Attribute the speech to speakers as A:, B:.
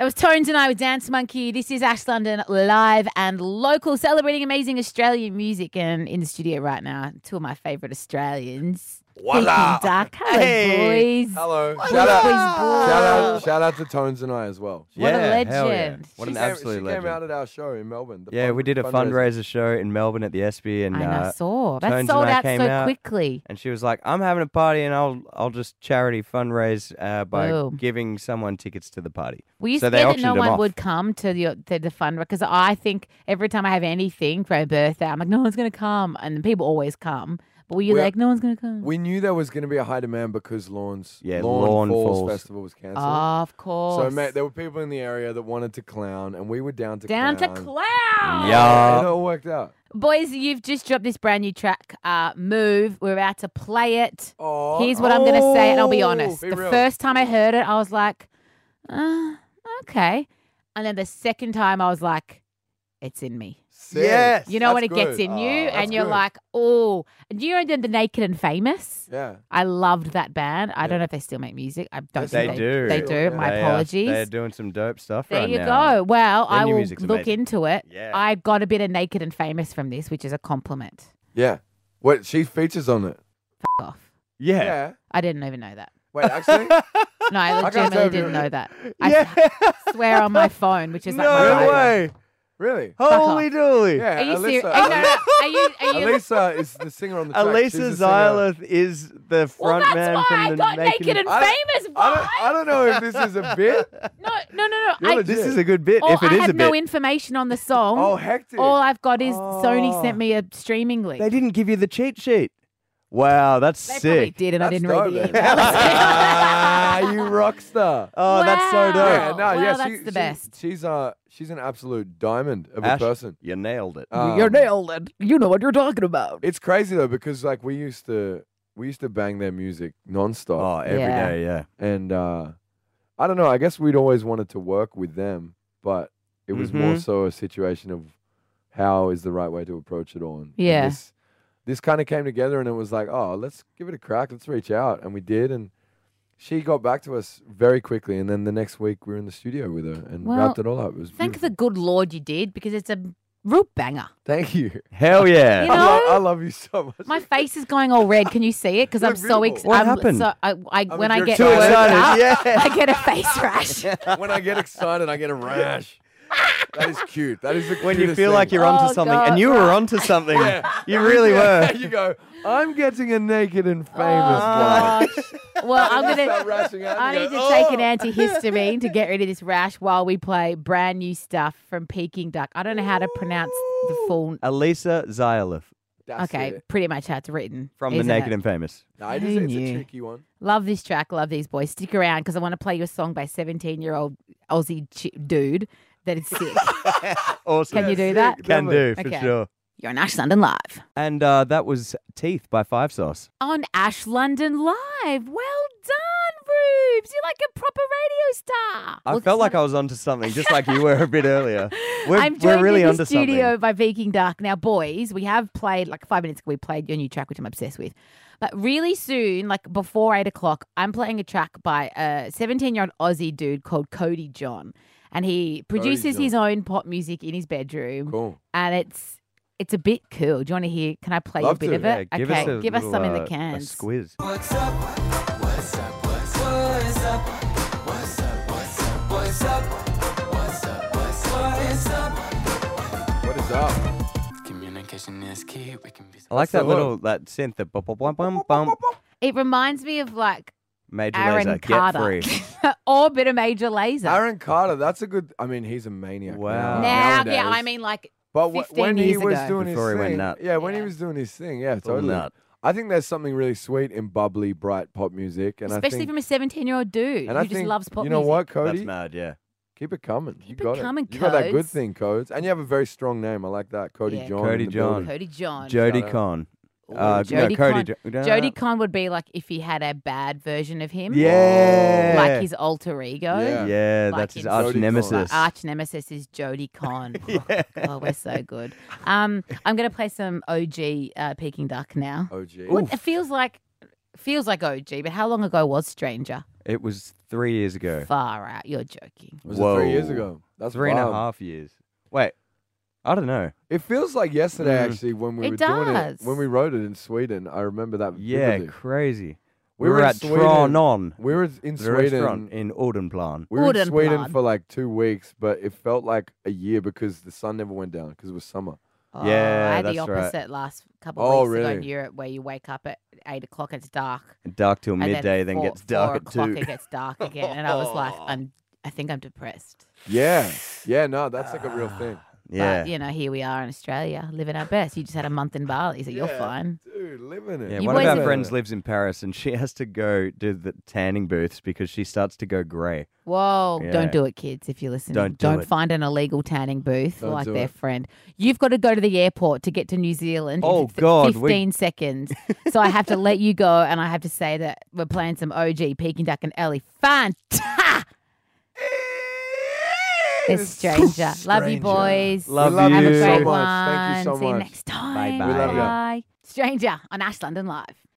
A: That was Tones and I with Dance Monkey. This is Ash London live and local, celebrating amazing Australian music. And in the studio right now, two of my favourite Australians.
B: Voila.
A: Peking Duck. Hello, boys.
B: Hello.
A: What
B: Shout
A: up,
B: out,
A: boys?
B: shout out to Tones and I as well.
A: What a legend.
C: Hell yeah. What an
B: She
C: absolute
B: came
C: legend.
B: out at our show in Melbourne.
C: Yeah, we did a fundraiser show in Melbourne at the ESPY, and
A: I saw. That
C: Tones
A: sold
C: and I
A: out
C: came
A: so
C: out,
A: quickly.
C: and she was like, "I'm having a party, and I'll just charity fundraise by
A: Boom.
C: giving someone tickets to the party."
A: Were you
C: So they
A: scared that
C: auctioned
A: no
C: them
A: one
C: off.
A: would come to the fund? Because I think every time I have anything for a birthday, I'm like, no one's going to come. And people always come. But were you like, no one's going to come?
B: We knew there was going to be a high demand because Lawn
C: Falls
B: Festival was cancelled.
A: Of course.
B: So, mate, there were people in the area that wanted to clown, and we were down to
A: Down
B: clown.
A: to clown.
C: Yeah.
B: And it all worked out.
A: Boys, you've just dropped this brand new track, Move. We're about to play it.
B: Oh,
A: Here's what I'm going to say, and I'll be honest.
B: Be
A: The
B: real.
A: first time I heard it, I was like, okay. And then the second time, I was like, it's in me.
B: Sick.
C: Yes.
A: You know when it
B: That's
A: gets
B: good.
A: in you,
B: That's
A: and you're
B: good.
A: like, oh. Do you know the Naked and Famous?
B: Yeah.
A: I loved that band. I don't know if they still make music. I don't
B: Yes,
C: They
A: think
C: do.
A: They do.
B: Yeah.
A: My
C: They,
A: apologies.
C: They're doing some dope stuff
A: There
C: right
A: you
C: now.
A: go. Well,
C: Their
A: I
C: new
A: will
C: music's
A: look
C: amazing.
A: into it.
C: Yeah.
A: I got a bit of Naked and Famous from this, which is a compliment.
B: Yeah. What? She features on it.
A: F- off.
C: Yeah.
A: I didn't even know that.
B: Wait, actually?
A: No, I
B: can't tell
A: legitimately
B: if
A: didn't
B: you-
A: know that.
C: Yeah.
A: I swear on my phone, which is like my
C: No
A: Bible.
C: way.
B: Really?
C: Holy
A: off.
C: dooly.
B: Yeah.
A: Are you serious?
B: Alyssa,
A: No, no, are you?
B: Elisa is the singer on the track. She's
C: Elisa
B: the singer.
C: Xylith is the
A: Well,
C: front
A: that's
C: man
A: why
C: from
A: I
C: the
A: got Naked and
B: I-
A: Famous.
B: I don't know if this is a bit.
A: No.
B: You're
A: I,
B: legit.
C: This is a good bit,
A: all,
C: if it
A: I
C: is
A: had
C: a
A: no
C: bit.
A: information on the song.
B: Oh, hectic.
A: All I've got is Sony
C: Oh.
A: sent me a streaming link.
C: They didn't give you the cheat sheet. Wow, that's
A: They probably
C: sick.
A: did, and I
B: That's
A: didn't read
B: dope,
A: the
B: man.
A: email.
B: Ah, you rock star.
C: Oh, that's so
A: Wow.
C: dope.
B: Yeah, no,
A: Well,
B: yeah,
A: that's the best.
B: She's an absolute diamond of
C: Ash,
B: a person.
C: you nailed it.
B: Um,
A: nailed it. You know what you're talking about.
B: It's crazy though because like we used to bang their music nonstop,
C: Oh, every
A: Yeah.
C: day, yeah.
B: and I don't know. I guess we'd always wanted to work with them, but it was more
C: Mhm.
B: so a situation of how is the right way to approach it all. And
A: Yeah.
B: this kind of came together, and it was like, oh, let's give it a crack. Let's reach out, and we did, and she got back to us very quickly, and then the next week we were in the studio with her and
A: Well,
B: wrapped it all up. It was
A: Thank
B: beautiful.
A: the good Lord you did, because it's a real banger.
B: Thank you.
C: Hell yeah.
A: You know?
B: I love you so much.
A: My face is going all red. Can you see it? Because
B: You
A: I'm
B: look
A: so
B: beautiful.
C: What
A: excited.
C: happened?
A: So when I
B: you're
A: get
C: Too
B: excited.
C: excited.
A: up,
C: Yeah.
A: I get a face rash.
B: When I get excited, I get a rash. That is cute. That is the
C: When you
B: cutest
C: feel
B: thing.
C: like you're onto
A: Oh,
C: something,
A: God.
C: and you were onto something.
B: Yeah.
C: You really
B: Yeah,
C: were.
B: You go, I'm getting a naked and famous
A: Oh,
B: one.
A: well, I'm
B: Start
A: gonna.
B: rashing out,
A: I
B: you
A: need
B: go,
A: to take an
B: "Oh."
A: antihistamine to get rid of this rash while we play brand new stuff from Peking Duck. I don't know how to pronounce the full.
C: Elisa Xylith
B: That's
A: Okay,
B: it.
A: pretty much how it's written.
C: from the
A: isn't
C: Naked
A: it?
C: and Famous.
B: No, it's
A: Who
B: a
A: knew?
B: tricky one.
A: Love this track. Love these boys. Stick around because I want to play you a song by 17-year-old Aussie dude that is sick.
C: Awesome.
A: Can you do that?
C: Can do, for
A: Okay.
C: sure.
A: You're on Ash London Live.
C: And that was Teeth by Five Sauce.
A: On Ash London Live. Well done, Rubes. You're like a proper radio star.
C: I felt like I was onto something, just like you were a bit earlier.
A: I'm joined
C: really
A: in the
C: onto
A: studio
C: something.
A: by Peking Duck. Now, boys, we have played, like 5 minutes ago, we played your new track, which I'm obsessed with. But really soon, like before 8 o'clock, I'm playing a track by a 17-year-old Aussie dude called Cody John. And he produces his own pop music in his bedroom.
B: Cool.
A: And it's a bit cool. Do you want to hear? Can I play
B: Love
A: a bit
B: to.
A: of it?
C: Yeah, give
A: okay,
C: us a
A: give us
C: little,
A: some in the
C: a
A: cans.
C: squiz.
D: What's up? What's up? What's up? What's up? What's up? What's up? What's up? What's up?
B: What is up?
D: Communication is key. We can be.
C: I like
B: the
C: that
B: hook?
C: little that synth, the bum bum bum bum bum.
A: It reminds me of like
C: Major
A: Aaron
C: Lazer,
A: Carter
C: get free.
A: or a bit of Major Lazer.
B: Aaron Carter, that's a good. I mean, he's a maniac.
C: Wow.
A: now,
B: nowadays.
A: yeah, I mean like
B: But
A: 15
B: when he
A: years
B: was
A: ago.
B: doing
C: Before
B: his
C: he went
B: thing,
C: nut.
B: yeah, when he
A: Yeah.
B: was doing his thing, yeah,
C: Full
B: totally.
C: nut.
B: I think there's something really sweet in bubbly, bright pop music, and
A: especially
B: I think,
A: from a 17-year-old dude
B: and
A: who
B: I
A: just
B: think,
A: loves pop
B: you know
A: music.
B: what, Cody?
C: That's mad, yeah.
B: Keep it coming.
A: Keep
B: you
A: it
B: got
A: coming,
B: You got that good
A: Codes.
B: thing, Codes, and you have a very strong name. I like that, Cody
A: Yeah.
B: John.
C: Cody
B: in the
C: John.
B: building.
A: Cody John.
C: Jody
B: Shout out.
C: Con.
A: Ooh,
C: No,
A: Jody
C: Cody.
A: Con. Jody Con would be like if he had a bad version of him.
C: Yeah.
A: Like his alter ego.
B: Yeah.
C: Yeah,
A: Like
C: that's his
A: in
C: arch
B: Jody Con.
C: nemesis.
A: My arch nemesis is Jody Con. Oh, we're so good. I'm going to play some OG Peking Duck now.
B: OG.
A: What, it feels like OG, but how long ago was Stranger?
C: It was 3 years ago.
A: Far out. You're joking.
B: Was it 3 years
C: Whoa.
B: ago? That's
C: 3.5
B: wild.
C: years. Wait, I don't know.
B: It feels like yesterday, actually, when we
A: It
B: were doing it.
A: does.
B: When we wrote it in Sweden, I remember that
C: Yeah,
B: vividly.
C: crazy.
B: We
C: We
B: were
C: were
B: in
C: at
B: Sweden.
C: Tranon.
B: We were in
C: The
B: Sweden.
C: restaurant in Odenplan.
B: We were in Sweden
A: Odenplan.
B: for like 2 weeks, but it felt like a year because the sun never went down because it was summer.
A: Oh,
C: Yeah,
A: I had the
C: that's right.
A: opposite last couple
B: Oh,
A: of weeks ago in
B: really?
A: Europe, where you wake up at 8 o'clock, it's dark.
C: Dark till
A: and
C: midday, then
A: four-
C: gets dark
A: 4
C: at
A: o'clock
C: 2.
A: It gets dark again, and I was like, I think I'm depressed.
B: Yeah, yeah, no, that's like a real thing.
C: Yeah.
A: But, you know, here we are in Australia, living our best. You just had a month in Bali, so you're
B: Yeah.
A: fine.
B: Dude, living it.
C: Yeah,
A: You
C: one of
A: boys
C: our
A: are-
C: friends lives in Paris, and she has to go do the tanning booths because she starts to go grey.
A: Whoa,
C: Yeah.
A: don't do it, kids, if you're listening.
C: Don't do it.
A: find an illegal tanning booth
B: Don't
A: like
B: do
A: their
B: it.
A: friend. You've got to go to the airport to get to New Zealand
C: Oh,
A: in
C: God,
A: 15 seconds. So I have to let you go, and I have to say that we're playing some OG, Peking Duck and Ellie. Fanta! It's Stranger. Love you, boys.
C: Love
B: love
C: you.
A: Have a
B: so
A: great
B: much.
A: one.
B: Thank you so
A: See you
B: much.
A: next time.
C: Bye-bye. We love
B: ya.
A: Bye. Stranger on Ash London Live.